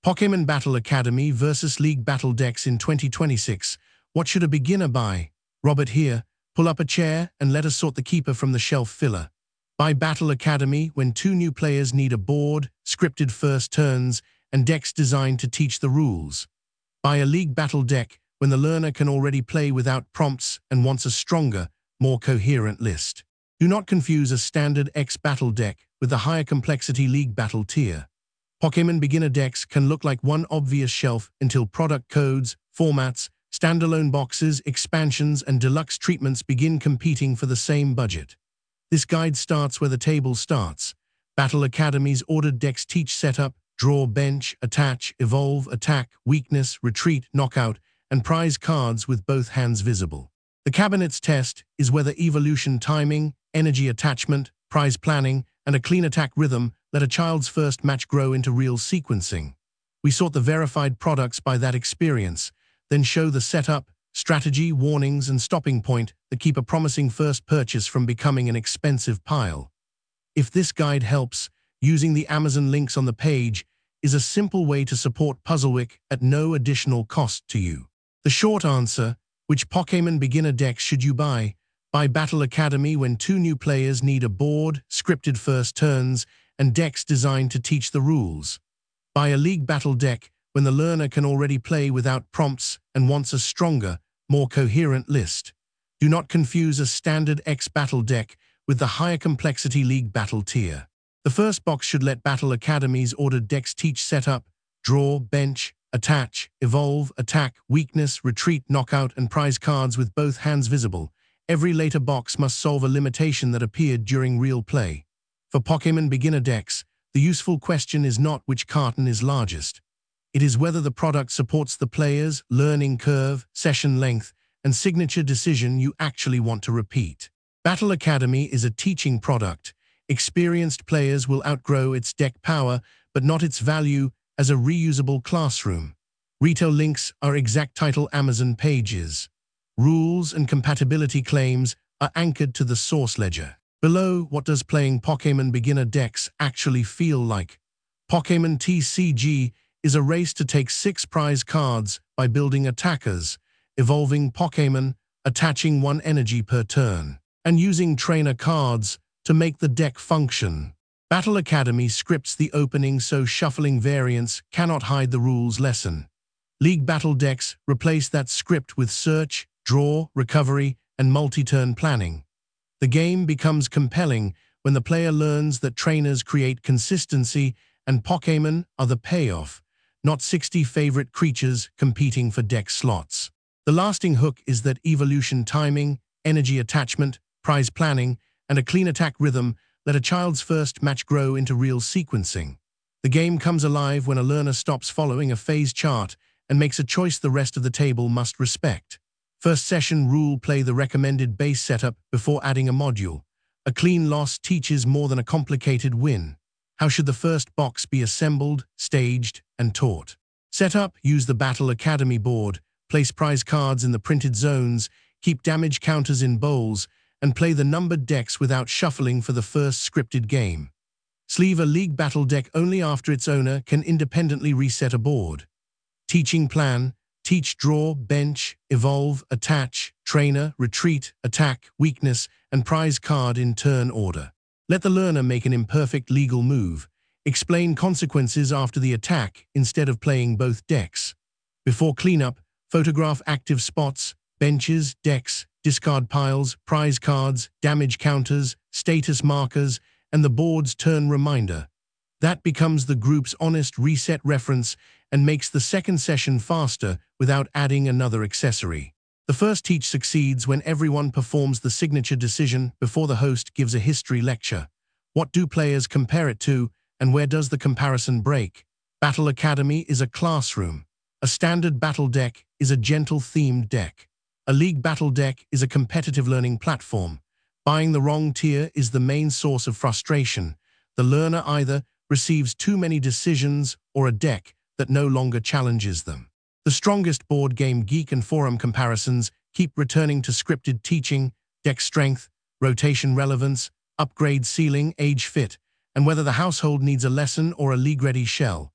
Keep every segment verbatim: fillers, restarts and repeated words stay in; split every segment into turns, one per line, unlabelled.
Pokémon Battle Academy versus League Battle Decks in twenty twenty-six. What should a beginner buy? Robert here. Pull up a chair and let us sort the keeper from the shelf filler. Buy Battle Academy when two new players need a board, scripted first turns, and decks designed to teach the rules. Buy a League Battle deck when the learner can already play without prompts and wants a stronger, more coherent list. Do not confuse a standard X Battle deck with the higher complexity League Battle tier. Pokémon beginner decks can look like one obvious shelf until product codes, formats, standalone boxes, expansions, and deluxe treatments begin competing for the same budget. This guide starts where the table starts. Battle Academy's ordered decks teach setup, draw, bench, attach, evolve, attack, weakness, retreat, knockout, and prize cards with both hands visible. The cabinet's test is whether evolution timing, energy attachment, prize planning, and a clean attack rhythm let a child's first match grow into real sequencing. We sort the verified products by that experience, then show the setup, strategy, warnings, and stopping point that keep a promising first purchase from becoming an expensive pile. If this guide helps, using the Amazon links on the page is a simple way to support Puzzlewick at no additional cost to you. The short answer: which Pokémon beginner decks should you buy? Buy Battle Academy when two new players need a board, scripted first turns, and decks designed to teach the rules. Buy a League Battle deck when the learner can already play without prompts and wants a stronger, more coherent list. Do not confuse a standard X Battle deck with the higher complexity League Battle tier. The first box should let Battle Academy's ordered decks teach setup, draw, bench, attach, evolve, attack, weakness, retreat, knockout, and prize cards with both hands visible. Every later box must solve a limitation that appeared during real play. For Pokémon beginner decks, the useful question is not which carton is largest. It is whether the product supports the player's learning curve, session length, and signature decision you actually want to repeat. Battle Academy is a teaching product. Experienced players will outgrow its deck power, but not its value as a reusable classroom. Retail links are exact title Amazon pages. Rules and compatibility claims are anchored to the source ledger. Below, what does playing Pokémon beginner decks actually feel like? Pokémon T C G is a race to take six prize cards by building attackers, evolving Pokémon, attaching one energy per turn, and using trainer cards to make the deck function. Battle Academy scripts the opening so shuffling variants cannot hide the rules lesson. League Battle decks replace that script with search, draw, recovery, and multi-turn planning. The game becomes compelling when the player learns that trainers create consistency and Pokémon are the payoff, not sixty favorite creatures competing for deck slots. The lasting hook is that evolution timing, energy attachment, prize planning, and a clean attack rhythm let a child's first match grow into real sequencing. The game comes alive when a learner stops following a phase chart and makes a choice the rest of the table must respect. First session rule: play the recommended base setup before adding a module. A clean loss teaches more than a complicated win. How should the first box be assembled, staged, and taught? Setup: use the Battle Academy board, place prize cards in the printed zones, keep damage counters in bowls, and play the numbered decks without shuffling for the first scripted game. Sleeve: a League Battle deck only after its owner can independently reset a board. Teaching plan: teach, draw, bench, evolve, attach, trainer, retreat, attack, weakness, and prize card in turn order. Let the learner make an imperfect legal move. Explain consequences after the attack instead of playing both decks. Before cleanup, photograph active spots, benches, decks, discard piles, prize cards, damage counters, status markers, and the board's turn reminder. That becomes the group's honest reset reference and makes the second session faster without adding another accessory. The first teach succeeds when everyone performs the signature decision before the host gives a history lecture. What do players compare it to, and where does the comparison break? Battle Academy is a classroom. A standard battle deck is a gentle themed deck. A League Battle deck is a competitive learning platform. Buying the wrong tier is the main source of frustration. The learner either receives too many decisions or a deck that no longer challenges them. The strongest board game geek and forum comparisons keep returning to scripted teaching, deck strength, rotation relevance, upgrade ceiling, age fit, and whether the household needs a lesson or a league-ready shell.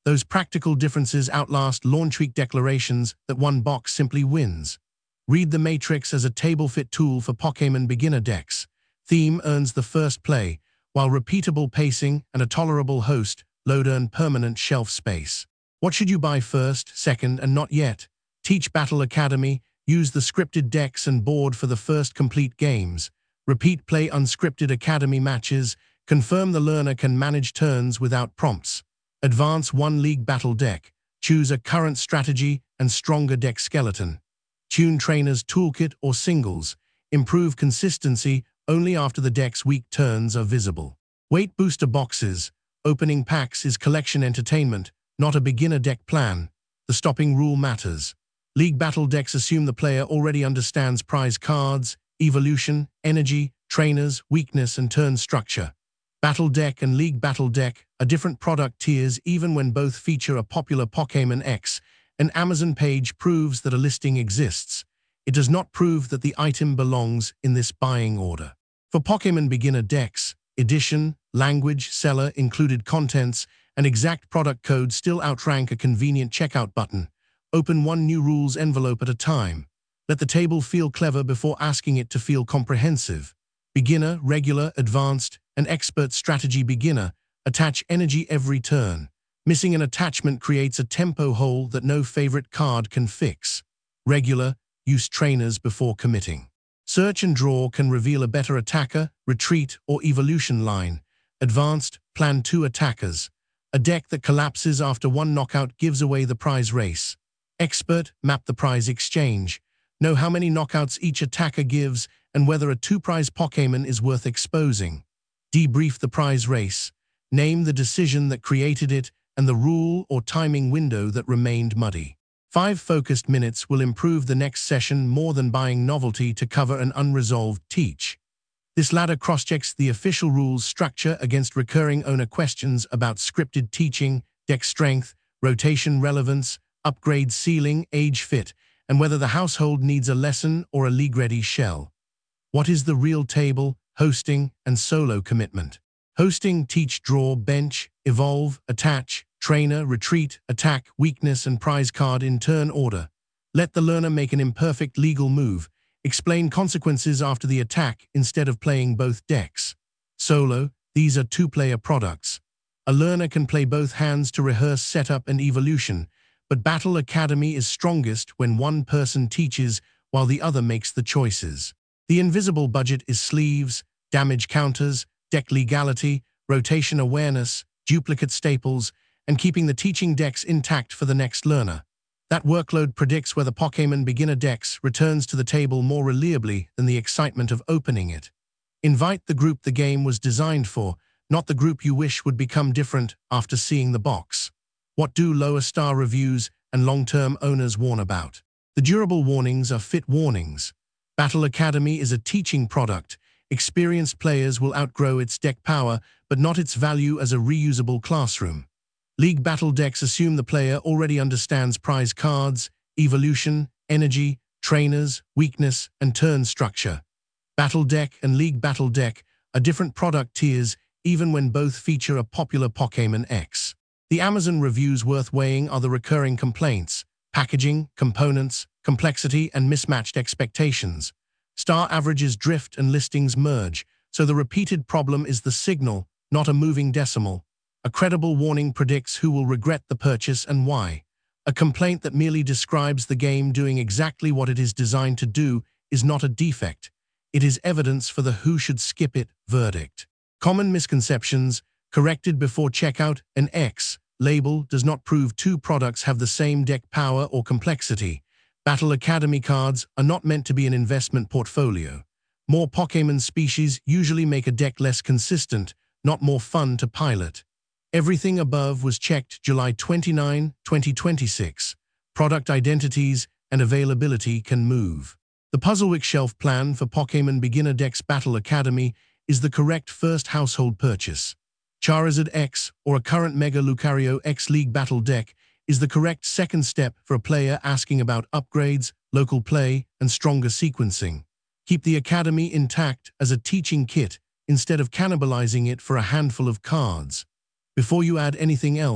Those practical differences outlast launch-week declarations that one box simply wins. Read the Matrix as a table-fit tool for Pokémon beginner decks. Theme earns the first play, while repeatable pacing and a tolerable host load earn permanent shelf space. What should you buy first, second, and not yet? Teach Battle Academy. Use the scripted decks and board for the first complete games. Repeat play unscripted academy matches. Confirm the learner can manage turns without prompts. Advance one league battle deck. Choose a current strategy and stronger deck skeleton. Tune trainers toolkit or singles. Improve consistency only after the deck's weak turns are visible. Weight booster boxes. Opening packs is collection entertainment, not a beginner deck plan. The stopping rule matters. League battle decks assume the player already understands prize cards, evolution, energy, trainers, weakness, and turn structure. Battle deck and League battle deck are different product tiers even when both feature a popular Pokémon X. An Amazon page proves that a listing exists. It does not prove that the item belongs in this buying order. For Pokémon beginner decks, edition, language, seller, included contents, and exact product code still outrank a convenient checkout button. Open one new rules envelope at a time. Let the table feel clever before asking it to feel comprehensive. Beginner, regular, advanced, and expert strategy beginner. Attach energy every turn. Missing an attachment creates a tempo hole that no favorite card can fix. Regular, use trainers before committing. Search and draw can reveal a better attacker, retreat, or evolution line. Advanced, plan two attackers. A deck that collapses after one knockout gives away the prize race. Expert, map the prize exchange. Know how many knockouts each attacker gives and whether a two-prize Pokémon is worth exposing. Debrief the prize race. Name the decision that created it and the rule or timing window that remained muddy. Five focused minutes will improve the next session more than buying novelty to cover an unresolved teach. This ladder cross-checks the official rules structure against recurring owner questions about scripted teaching, deck strength, rotation relevance, upgrade ceiling, age fit, and whether the household needs a lesson or a league-ready shell. What is the real table, hosting, and solo commitment? Hosting, teach, draw, bench, evolve, attach, trainer, retreat, attack, weakness, and prize card in turn order. Let the learner make an imperfect legal move. Explain consequences after the attack instead of playing both decks. Solo, these are two-player products. A learner can play both hands to rehearse setup and evolution, but Battle Academy is strongest when one person teaches while the other makes the choices. The invisible budget is sleeves, damage counters, deck legality, rotation awareness, duplicate staples, and keeping the teaching decks intact for the next learner. That workload predicts whether Pokémon beginner decks returns to the table more reliably than the excitement of opening it. Invite the group the game was designed for, not the group you wish would become different after seeing the box. What do lower star reviews and long-term owners warn about? The durable warnings are fit warnings. Battle Academy is a teaching product. Experienced players will outgrow its deck power, but not its value as a reusable classroom. League battle decks assume the player already understands prize cards, evolution, energy, trainers, weakness, and turn structure. Battle deck and League battle deck are different product tiers even when both feature a popular Pokémon X. The Amazon reviews worth weighing are the recurring complaints: packaging, components, complexity, and mismatched expectations. Star averages drift and listings merge, so the repeated problem is the signal, not a moving decimal. A credible warning predicts who will regret the purchase and why. A complaint that merely describes the game doing exactly what it is designed to do is not a defect. It is evidence for the who should skip it verdict. Common misconceptions: corrected before checkout. An X label does not prove two products have the same deck power or complexity. Battle Academy cards are not meant to be an investment portfolio. More Pokémon species usually make a deck less consistent, not more fun to pilot. Everything above was checked July twenty-ninth, twenty twenty-six. Product identities and availability can move. The Puzzlewick shelf plan for Pokémon beginner decks. Battle Academy is the correct first household purchase. Charizard X or a current Mega Lucario X League battle deck is the correct second step for a player asking about upgrades, local play, and stronger sequencing. Keep the Academy intact as a teaching kit instead of cannibalizing it for a handful of cards. Before you add anything else,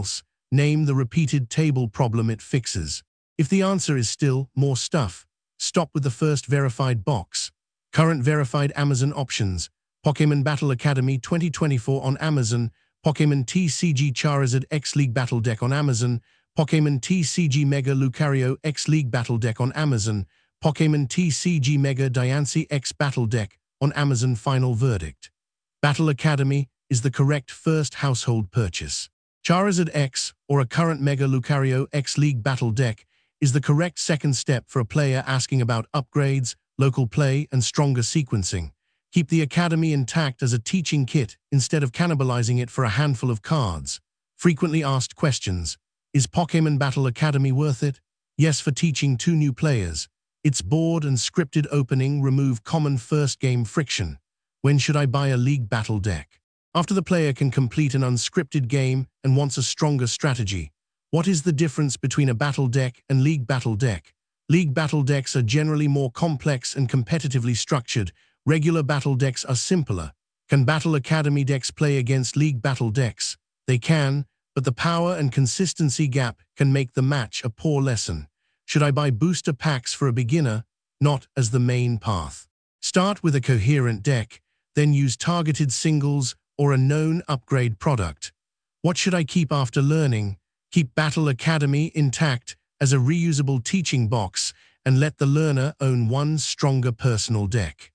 Name the repeated table problem it fixes. If the answer is still more stuff, stop with the first verified box. Current verified Amazon options. Pokémon Battle Academy twenty twenty-four on Amazon. Pokémon T C G Charizard X League Battle Deck on Amazon. Pokémon T C G Mega Lucario X League Battle Deck on Amazon. Pokémon T C G Mega Diancie X Battle Deck on Amazon. Final verdict. Battle Academy is the correct first household purchase. Charizard X, or a current Mega Lucario X League Battle Deck, is the correct second step for a player asking about upgrades, local play, and stronger sequencing. Keep the Academy intact as a teaching kit instead of cannibalizing it for a handful of cards. Frequently asked questions. Is Pokémon Battle Academy worth it? Yes, for teaching two new players. Its board and scripted opening remove common first-game friction. When should I buy a League Battle deck? After the player can complete an unscripted game and wants a stronger strategy. What is the difference between a battle deck and League Battle deck? League Battle decks are generally more complex and competitively structured. Regular battle decks are simpler. Can Battle Academy decks play against League Battle decks? They can, but the power and consistency gap can make the match a poor lesson. Should I buy booster packs for a beginner? Not as the main path. Start with a coherent deck, then use targeted singles or a known upgrade product. What should I keep after learning? Keep Battle Academy intact as a reusable teaching box and let the learner own one stronger personal deck.